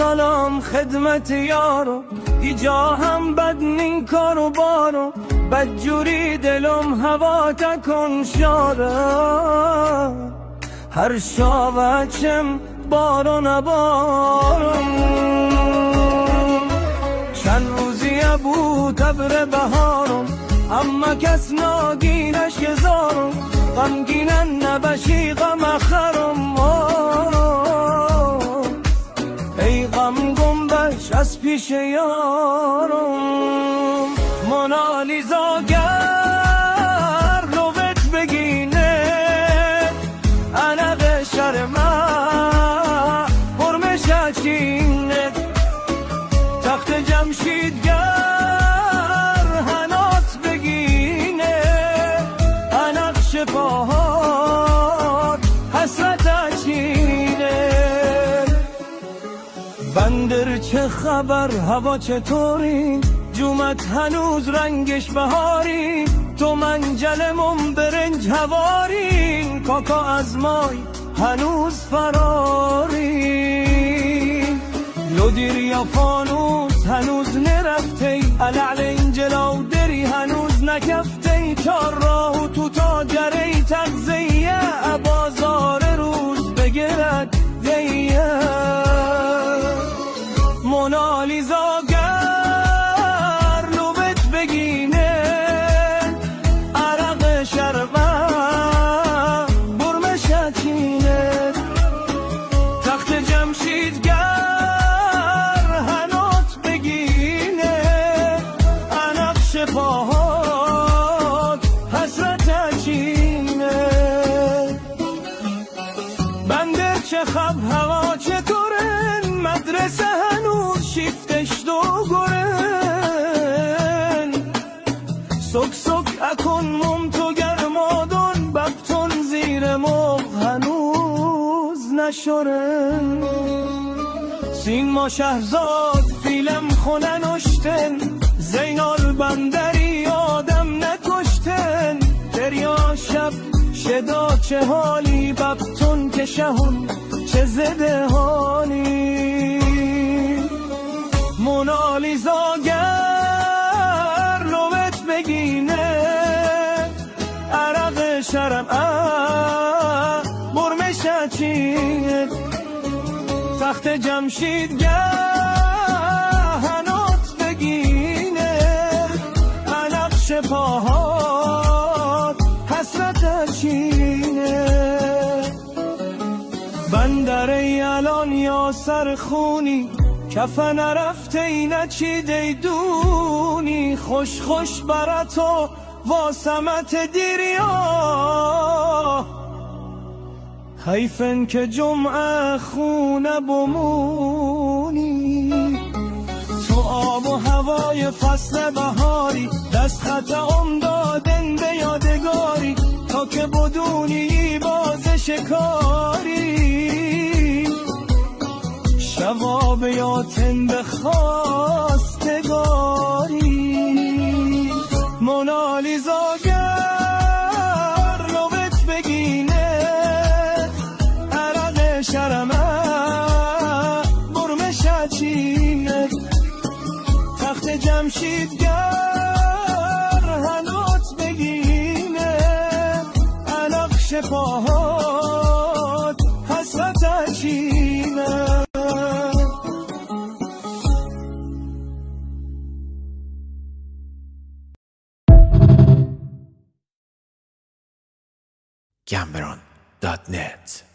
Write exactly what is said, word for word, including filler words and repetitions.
سلام خدمت یارو ایجا هم بد نین کارو بارو بدجوری دلم هوا تکن شاره هر شاوچم بارو نبارم چند روزی بود ابر بهارم اما کس ناگینش گذارم غمگینن نبشی غم اخرم ای غم گنبش از پیش یارم مونالیزا گر لوت بگینه انق شرمه برمش اچینه تخت جمشید گر هنات بگینه انقش پاهات حسرت اچینه بندر چه خبر هوا چطوری جومت هنوز رنگش بهاری تو منجلمون برنج هوارین کاکا از مای هنوز فراری لودیر یا فانوس هنوز نرفتی علعل این جلو دری هنوز نکفتی چار راهو تو تاجری تغذیه بازار روز بگرد دیه مونالیزا گر لوبت بگینه عرق شرمه برمش اچینه تخت جمشید گر هنات بگینه انقش پاهات حسرت اچینه بندر چه خب هوا چطورن مدرسه هنوز شیفتش دو گرن سک سک اکن مم تو گرمادون ببتون زیر مغ هنوز نشورن سین ما شهرزاد فیلم خونه نشتن زینال بندری آدم نکشتن دریا شب شدا چه حالی ببتون که شهون چه زده حالی مونالیزا گر لوت بگینه عرق شرم برمش اچینه تخت جمشید گر هنات بگینه انقش پاهات حسرت اچینه بندره الان یا سر خونی کفن نرفته ای نچیده دونی خوش خوش براتو واسمت دیریا حیفن که جمعه خونه بمونی تو آب و هوای فصل بهاری دست خط ام دادن به یادگاری تا که بدونی باز شکاری شواب یاتن به خواستگاری مونالیزا گر لوت بگینه عرق شرمه برمش اچینه تخت جمشید گر هنات بگینه انقش پاهات حسرت اچینه Cameron dot net